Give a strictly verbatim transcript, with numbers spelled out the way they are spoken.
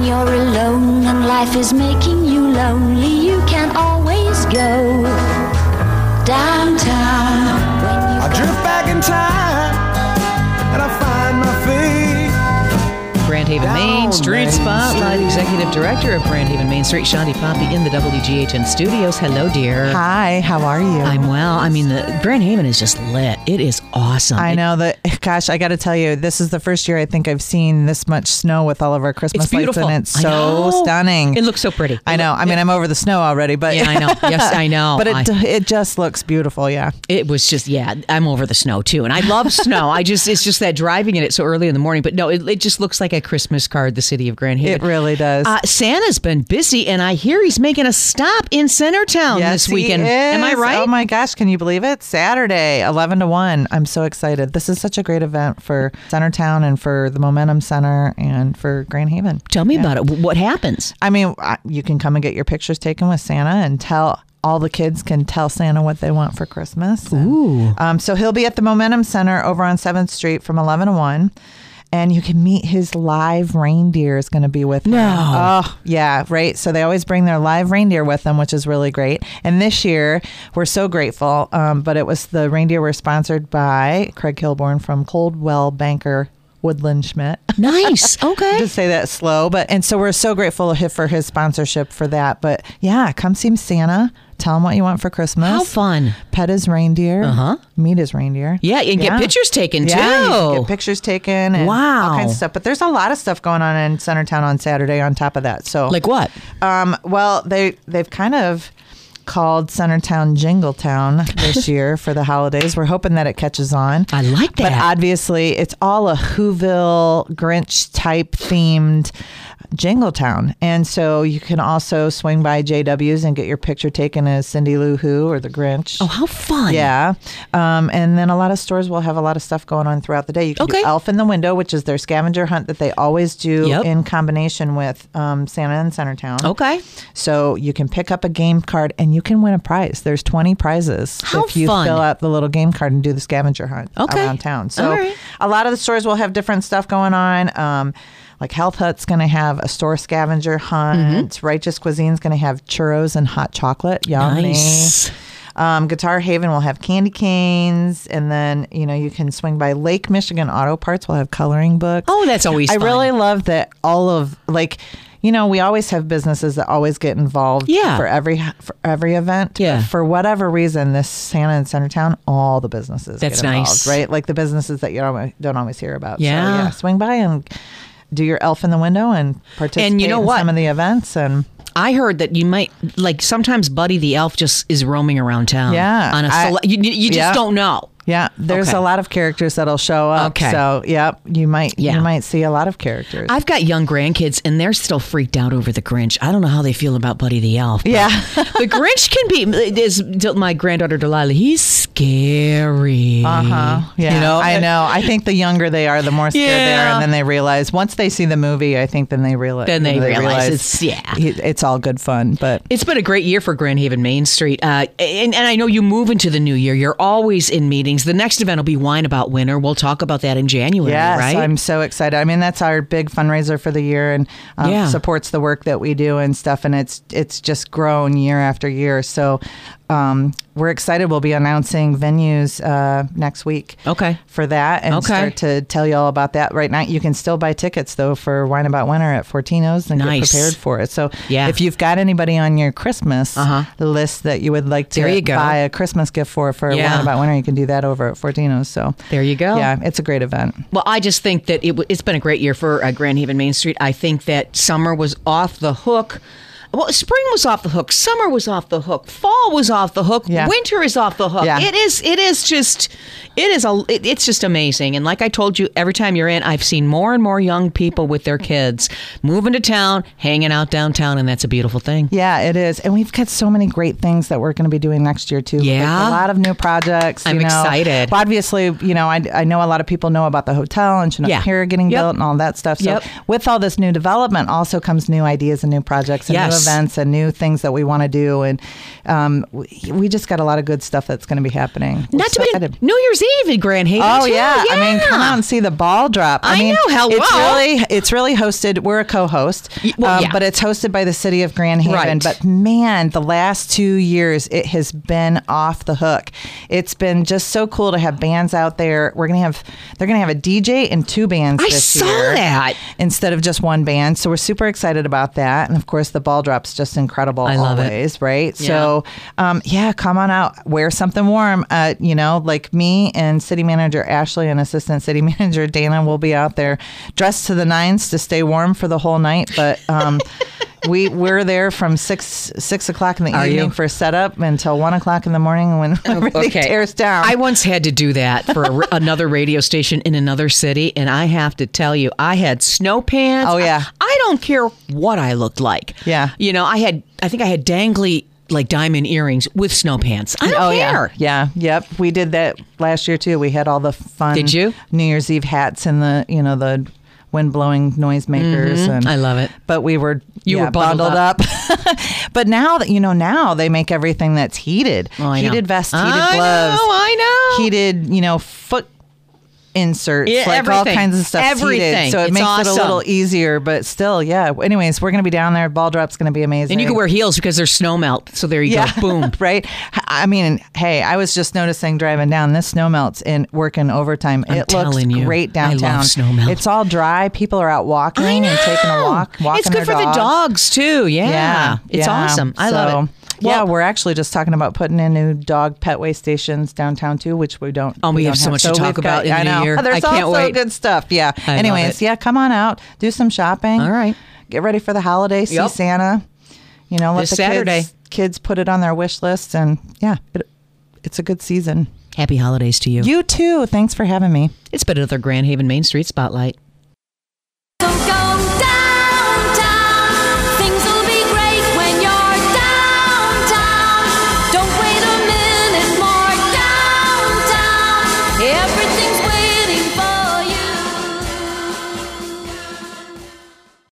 you're alone and life is making you lonely, you can always go downtown. When you I drift back in time and I find my feet. Grand Haven Main Street Main Spotlight, Street. Executive Director of Grand Haven Main Street, Shanti Poppy, in the W G H N studios. Hello, dear. Hi, how are you? I'm well. I mean, the Grand Haven is just lit. It is awesome. I It- know that, gosh, I got to tell you, this is the first year I think I've seen this much snow with all of our Christmas It's lights, beautiful. and it's I so know. stunning. It looks so pretty. I know. I mean, I'm over the snow already, but Yeah, I know. Yes, I know. but it I- it just looks beautiful. Yeah. It was just, yeah, I'm over the snow too. And I love snow. I just, it's just that driving in it so early in the morning. But no, it, it just looks like a Christmas card, the city of Grand Haven. It really does. Uh, Santa's been busy, and I hear he's making a stop in Centertown Yes, this he weekend. is. Am I right? Oh my gosh, can you believe it? Saturday, eleven to one. I'm so excited. This is such a great event for Centertown and for the Momentum Center and for Grand Haven. Tell me Yeah. about it. What happens? I mean, I- you can come and get your pictures taken with Santa and tell all the kids can tell Santa what they want for Christmas. And, Ooh. Um, so he'll be at the Momentum Center over on seventh Street from eleven to one. And you can meet his live reindeer is going to be with him. No. Oh, yeah, right. So they always bring their live reindeer with them, which is really great. And this year, we're so grateful. Um, but it was the reindeer were sponsored by Craig Kilborn from Coldwell Banker Woodland Schmidt. Nice. Okay. Just say that slow, but and so we're so grateful for his sponsorship for that. But yeah, come see Santa. Tell him what you want for Christmas. How fun. Pet his reindeer. Uh-huh. Meet his reindeer. Yeah, and get pictures taken, too. Yeah, you can get pictures taken and Wow. all kinds of stuff. But there's a lot of stuff going on in Centertown on Saturday on top of that. So Like what? um, well, they they've kind of called Centertown Jingletown this year for the holidays. We're hoping that it catches on. I like that. But obviously, it's all a Whoville Grinch type themed Jingletown. And so you can also swing by J W's and get your picture taken as Cindy Lou Who or the Grinch. Oh, how fun. Yeah. Um, and then a lot of stores will have a lot of stuff going on throughout the day. You can Okay. do Elf in the Window, which is their scavenger hunt that they always do Yep. in combination with um, Santa in Centertown. Okay. So you can pick up a game card and you can win a prize. There's twenty prizes How if you fun. fill out the little game card and do the scavenger hunt Okay. around town. So All right. a lot of the stores will have different stuff going on. Um, like Health Hut's going to have a store scavenger hunt. Mm-hmm. Righteous Cuisine's going to have churros and hot chocolate. Yummy. Nice. Um, Guitar Haven will have candy canes, and then you know you can swing by Lake Michigan Auto Parts. Will have coloring books. Oh, that's always I fun. really love that all of like you know we always have businesses that always get involved Yeah. for every for every event. Yeah. For whatever reason, this Santa in Centertown, all the businesses That's get involved, nice. right? Like the businesses that you don't don't always hear about. Yeah. So, yeah. Swing by and do your Elf in the Window and participate And you know in what? some of the events and. I heard that you might, like, sometimes Buddy the Elf just is roaming around town. Yeah, On a I- sele- you, you just yeah. don't know. Yeah, there's Okay. a lot of characters that'll show up. Okay. So, yep, you might Yeah. you might see a lot of characters. I've got young grandkids, and they're still freaked out over the Grinch. I don't know how they feel about Buddy the Elf. but Yeah. the Grinch can be, is my granddaughter Delilah, he's scary. Uh-huh. Yeah. You know? I know. I think the younger they are, the more scared they Yeah. are, and then they realize once they see the movie, I think then they realize Then they realize it's- yeah. he- it's all good fun. But It's been a great year for Grand Haven Main Street. Uh, and, and I know you move into the new year. You're always in meetings. The next event will be Wine About Winter. We'll talk about that in January, yes, right? I'm so excited. I mean, that's our big fundraiser for the year, and um, Yeah. supports the work that we do and stuff. And it's it's just grown year after year. So um, we're excited. We'll be announcing venues uh, next week. Okay. For that, and Okay. start to tell you all about that. Right now, you can still buy tickets though for Wine About Winter at Fortino's and Nice. get prepared for it. So Yeah. if you've got anybody on your Christmas Uh-huh. list that you would like to There you go. buy a Christmas gift for for Yeah. Wine About Winter, you can do that over at Fortino's. So There you go. yeah, it's a great event. Well, I just think that it, w- it's been a great year for uh, Grand Haven Main Street. I think that summer was off the hook. Well, spring was off the hook. Summer was off the hook. Fall was off the hook. Yeah. Winter is off the hook. Yeah. It is. It is just. It is a. It, it's just amazing. And like I told you, every time you're in, I've seen more and more young people with their kids moving to town, hanging out downtown, and that's a beautiful thing. Yeah, it is. And we've got so many great things that we're going to be doing next year, too. Yeah. Like a lot of new projects. I'm you know. excited. Well, obviously, you know, I, I know a lot of people know about the hotel and Chinook Yeah. Pier getting Yep. built and all that stuff. So Yep. with all this new development also comes new ideas and new projects and Yes. new events and new things that we want to do. And um, we, we just got a lot of good stuff that's going to be happening. We're Not so to excited. mention New Year's Eve in Grand Haven. Oh too. yeah. yeah! I mean, come out and see the ball drop. I, I mean, know, hello. It's really, it's really hosted. We're a co-host, Y- well, um, yeah. but it's hosted by the city of Grand Haven. Right. But man, the last two years it has been off the hook. It's been just so cool to have bands out there. We're gonna have, they're gonna have a D J and two bands I this saw year that. instead of just one band. So we're super excited about that. And of course, the ball drop's just incredible. I love it. always, right? So, um, yeah, come on out, wear something warm. Uh, you know, like me and city manager Ashley and assistant city manager Dana will be out there dressed to the nines to stay warm for the whole night. But um, we we're there from six six o'clock in the Are evening you? for setup until one o'clock in the morning when everything tears down. I once had to do that for a, another radio station in another city, and I have to tell you, I had snow pants. Oh, yeah. I, I don't care what I looked like. Yeah. You know, I had, I think I had dangly like diamond earrings with snow pants. I don't oh care. yeah, yeah, yep. We did that last year too. We had all the fun. Did you? New Year's Eve hats and the you know the wind blowing noisemakers. And I love it. But we were You yeah, were bundled up. But now that you know, now they make everything that's heated, Oh, I know. heated vests, heated I gloves, know, I know. heated you know foot inserts, Yeah, like all everything. kinds of stuff. Everything. So it It's makes it awesome. a little easier, but still, yeah. Anyways, we're gonna be down there. Ball drop's gonna be amazing. And you can wear heels because there's snow melt. So there you Yeah, go. Boom. right. I mean, hey, I was just noticing driving down this snow melts and working overtime. I'm it looks telling you, great I love downtown. snow melt. It's all dry. People are out walking I know. and taking a walk. Walking It's good their for dogs. the dogs too. Yeah. Yeah, It's yeah. awesome. I So, love it. yeah, Well- we're actually just talking about putting in new dog pet waste stations downtown too, which we don't. Oh, we have don't so much to we've talk about in I the new know. year. There's I can't also wait. good stuff. Yeah. I love Anyways, it. yeah, come on out, do some shopping. All right. Get ready for the holiday. See Yep. Santa. You know, let This the Saturday. kids kids put it on their wish list, and yeah, it, it's a good season. Happy holidays to you. You too. Thanks for having me. It's been another Grand Haven Main Street Spotlight. Don't go down.